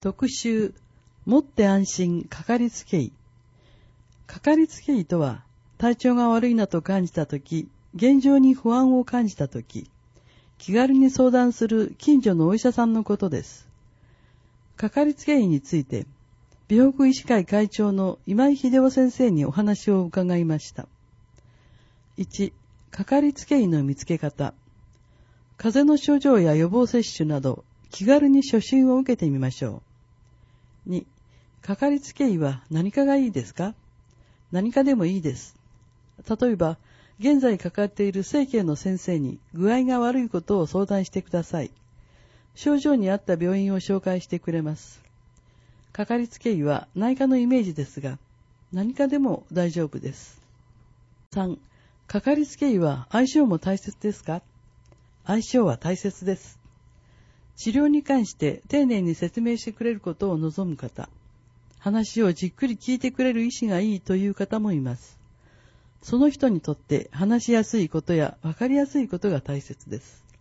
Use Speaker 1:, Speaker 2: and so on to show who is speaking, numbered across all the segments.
Speaker 1: 特集、もって安心かかりつけ医。かかりつけ医とは、体調が悪いなと感じたとき、現状に不安を感じたとき、気軽に相談する近所のお医者さんのことです。かかりつけ医について、美北医師会会長の今井秀夫先生にお話を伺いました。1、かかりつけ医の見つけ方。風邪の症状や予防接種など、気軽に初診を受けてみましょう。2、かかりつけ医は何かがいいですか？何かでもいいです。例えば、現在かかっている整形の先生に具合が悪いことを相談してください。症状に合った病院を紹介してくれます。かかりつけ医は内科のイメージですが、何かでも大丈夫です。3、かかりつけ医は相性も大切ですか？相性は大切です。治療に関して丁寧に説明してくれることを望む方、話をじっくり聞いてくれる医師がいいという方もいます。その人にとって話しやすいことや分かりやすいことが大切です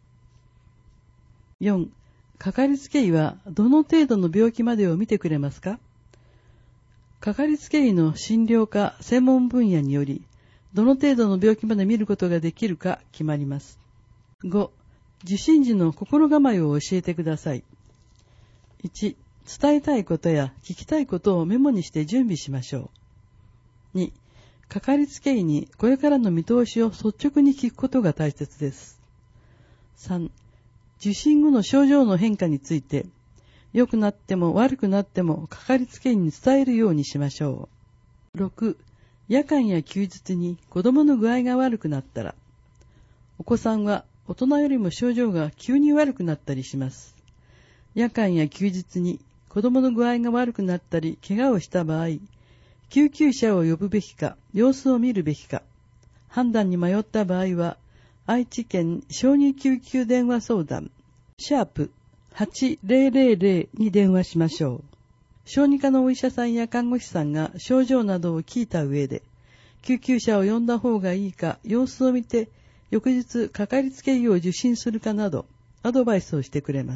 Speaker 1: 。4、かかりつけ医はどの程度の病気までを見てくれますか？かかりつけ医の診療科専門分野により、どの程度の病気まで見ることができるか決まります。5、受診時の心構えを教えてください。1、伝えたいことや聞きたいことをメモにして準備しましょう。2、かかりつけ医にこれからの見通しを率直に聞くことが大切です。3、受診後の症状の変化について、良くなっても悪くなってもかかりつけ医に伝えるようにしましょう。6、夜間や休日に子供の具合が悪くなったら、お子さんは大人よりも症状が急に悪くなったりします。夜間や休日に子供の具合が悪くなったり怪我をした場合、救急車を呼ぶべきか様子を見るべきか、判断に迷った場合は愛知県小児救急電話相談#8000に電話しましょう。小児科のお医者さんや看護師さんが症状などを聞いた上で、救急車を呼んだ方がいいか様子を見て、翌日かかりつけ医を受診するかなどアドバイスをしてくれます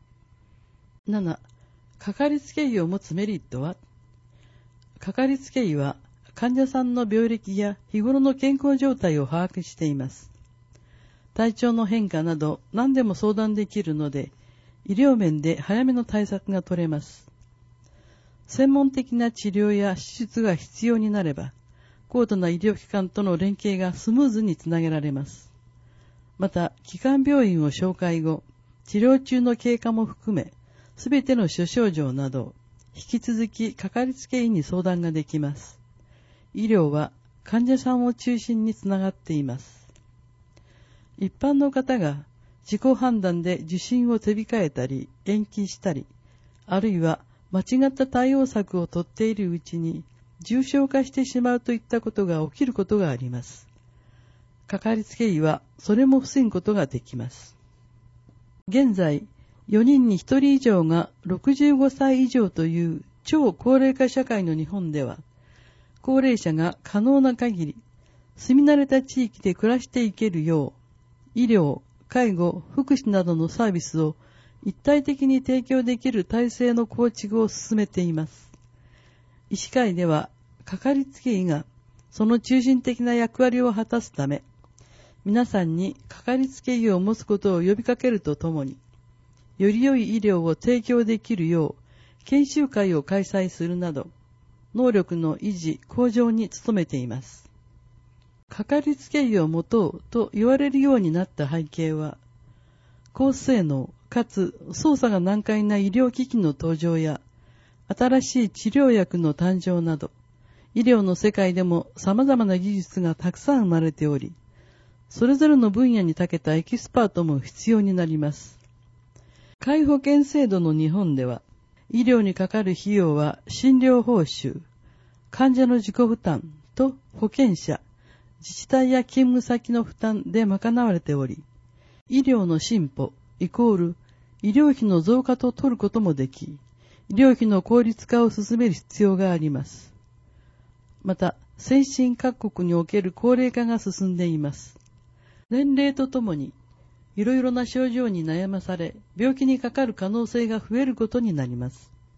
Speaker 1: 。7、かかりつけ医を持つメリットは？かかりつけ医は患者さんの病歴や日頃の健康状態を把握しています。体調の変化など何でも相談できるので、医療面で早めの対策が取れます。専門的な治療や手術が必要になれば、高度な医療機関との連携がスムーズにつなげられます。また、基幹病院を紹介後、治療中の経過も含め、すべての諸症状など、引き続きかかりつけ医に相談ができます。医療は患者さんを中心につながっています。一般の方が自己判断で受診を手控えたり、延期したり、あるいは間違った対応策をとっているうちに、重症化してしまうといったことが起きることがあります。かかりつけ医はそれも防ぐことができます。現在、4人に1人以上が65歳以上という超高齢化社会の日本では、高齢者が可能な限り、住み慣れた地域で暮らしていけるよう、医療、介護、福祉などのサービスを一体的に提供できる体制の構築を進めています。医師会では、かかりつけ医がその中心的な役割を果たすため、皆さんにかかりつけ医を持つことを呼びかけるとともに、より良い医療を提供できるよう研修会を開催するなど、能力の維持・向上に努めています。かかりつけ医を持とうと言われるようになった背景は、高性能かつ操作が難解な医療機器の登場や、新しい治療薬の誕生など、医療の世界でも様々な技術がたくさん生まれており、それぞれの分野に長けたエキスパートも必要になります。皆保険制度の日本では、医療にかかる費用は診療報酬、患者の自己負担と保険者、自治体や勤務先の負担で賄われており、医療の進歩イコール医療費の増加と取ることもでき、医療費の効率化を進める必要があります。また、先進各国における高齢化が進んでいます。年齢とともに、いろいろな症状に悩まされ、病気にかかる可能性が増えることになります。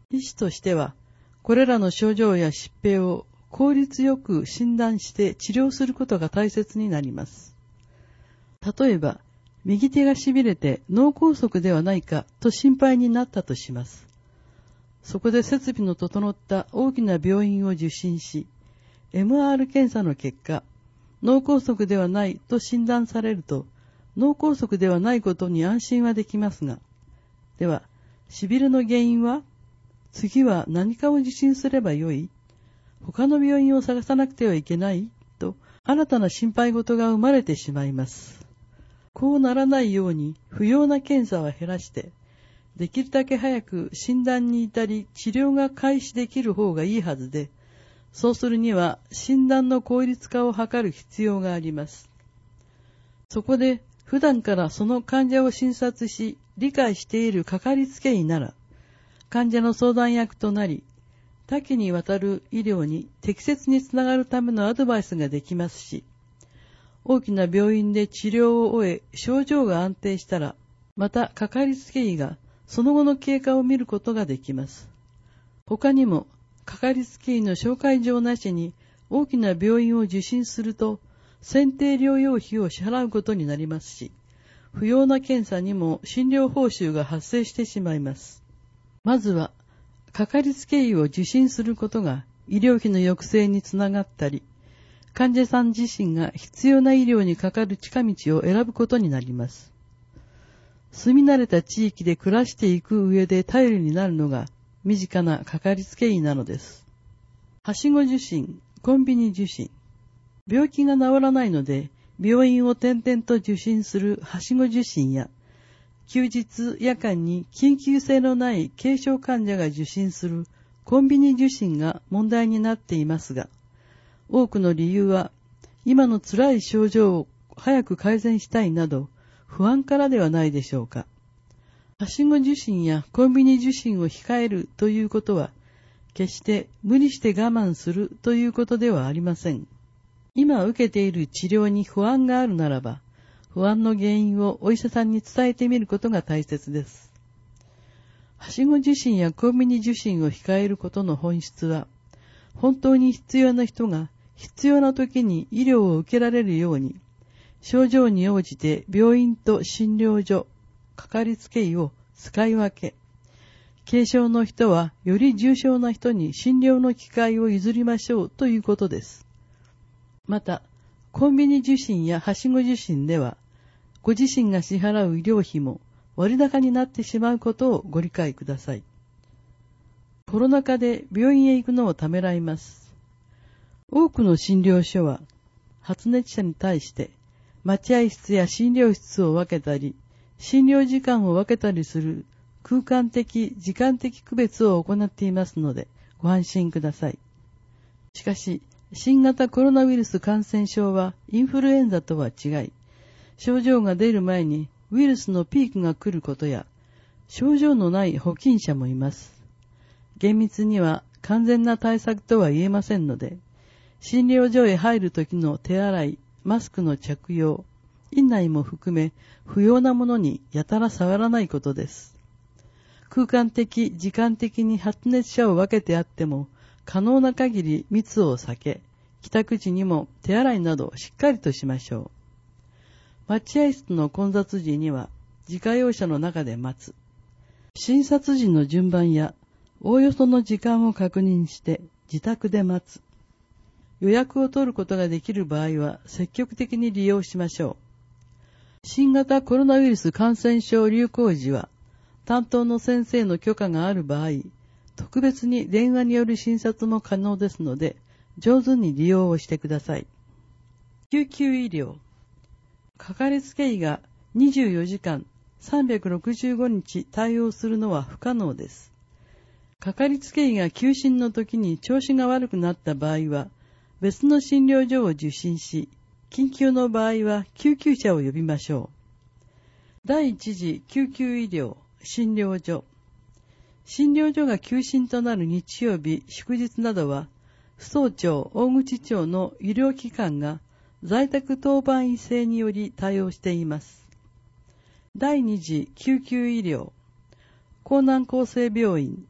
Speaker 1: 医師としては、これらの症状や疾病を効率よく診断して治療することが大切になります。例えば、右手が痺れて脳梗塞ではないかと心配になったとします。そこで設備の整った大きな病院を受診し、MR 検査の結果、脳梗塞ではないと診断されると、脳梗塞ではないことに安心はできますが、では、痺れの原因は？次は何かを受診すればよい？他の病院を探さなくてはいけない？と、新たな心配事が生まれてしまいます。こうならないように不要な検査は減らして、できるだけ早く診断に至り治療が開始できる方がいいはずで、そうするには診断の効率化を図る必要があります。そこで普段からその患者を診察し理解しているかかりつけ医なら、患者の相談役となり、多岐にわたる医療に適切につながるためのアドバイスができますし、大きな病院で治療を終え症状が安定したら、またかかりつけ医がその後の経過を見ることができます。他にも、かかりつけ医の紹介状なしに大きな病院を受診すると、選定療養費を支払うことになりますし、不要な検査にも診療報酬が発生してしまいます。まずは、かかりつけ医を受診することが医療費の抑制につながったり、患者さん自身が必要な医療にかかる近道を選ぶことになります。住み慣れた地域で暮らしていく上で頼りになるのが身近なかかりつけ医なのです。はしご受診、コンビニ受診。病気が治らないので病院を転々と受診するはしご受診や、休日夜間に緊急性のない軽症患者が受診するコンビニ受診が問題になっていますが、多くの理由は今の辛い症状を早く改善したいなど不安からではないでしょうか。はしご受診やコンビニ受診を控えるということは、決して無理して我慢するということではありません。今受けている治療に不安があるならば、不安の原因をお医者さんに伝えてみることが大切です。はしご受診やコンビニ受診を控えることの本質は、本当に必要な人が必要な時に医療を受けられるように、症状に応じて病院と診療所、かかりつけ医を使い分け、軽症の人はより重症な人に診療の機会を譲りましょうということです。また、コンビニ受診やはしご受診では、ご自身が支払う医療費も割高になってしまうことをご理解ください。コロナ禍で病院へ行くのをためらいます。多くの診療所は、発熱者に対して待合室や診療室を分けたり、診療時間を分けたりする空間的、時間的区別を行っていますので、ご安心ください。しかし、新型コロナウイルス感染症はインフルエンザとは違い、症状が出る前にウイルスのピークが来ることや、症状のない保菌者もいます。厳密には完全な対策とは言えませんので、診療所へ入るときの手洗い、マスクの着用、院内も含め不要なものにやたら触らないことです。空間的、時間的に発熱者を分けてあっても、可能な限り密を避け、帰宅時にも手洗いなどしっかりとしましょう。待合室の混雑時には自家用車の中で待つ。診察時の順番やおおよその時間を確認して自宅で待つ。予約を取ることができる場合は積極的に利用しましょう。新型コロナウイルス感染症流行時は担当の先生の許可がある場合、特別に電話による診察も可能ですので、上手に利用をしてください。救急医療。かかりつけ医が24時間365日対応するのは不可能です。かかりつけ医が休診の時に調子が悪くなった場合は、別の診療所を受診し、緊急の場合は救急車を呼びましょう。第一次救急医療診療所。診療所が休診となる日曜日、祝日などは、府総庁、大口町の医療機関が在宅当番医制により対応しています。第二次救急医療、江南厚生病院、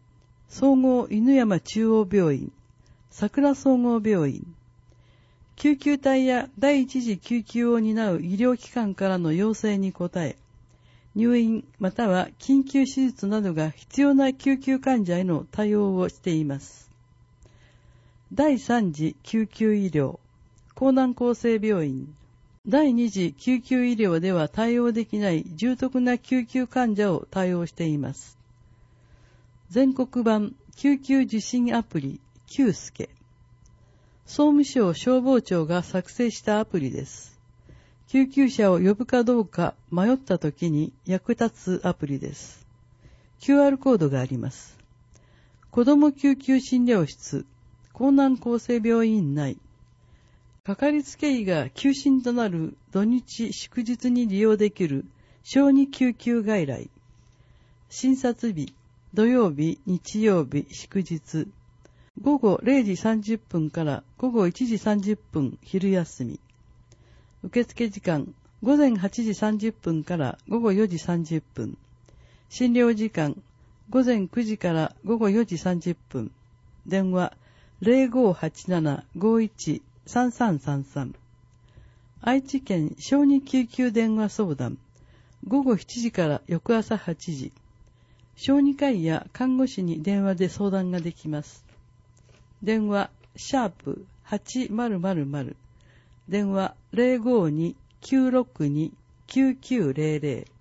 Speaker 1: 総合犬山中央病院、桜総合病院、救急隊や第一次救急を担う医療機関からの要請に応え、入院または緊急手術などが必要な救急患者への対応をしています。第3次救急医療、江南厚生病院。第2次救急医療では対応できない重篤な救急患者を対応しています。全国版救急受診アプリ、救助。総務省消防庁が作成したアプリです。救急車を呼ぶかどうか迷った時に役立つアプリです。QR コードがあります。子ども救急診療室、江南厚生病院内。かかりつけ医が休診となる土日祝日に利用できる小児救急外来。診察日、土曜日、日曜日、祝日。午後0時30分から午後1時30分昼休み。受付時間、午前8時30分から午後4時30分。診療時間、午前9時から午後4時30分。電話、0587-51-3333。愛知県小児救急電話相談。午後7時から翌朝8時。小児科医や看護師に電話で相談ができます。電話、#8000。電話、052-962-9900。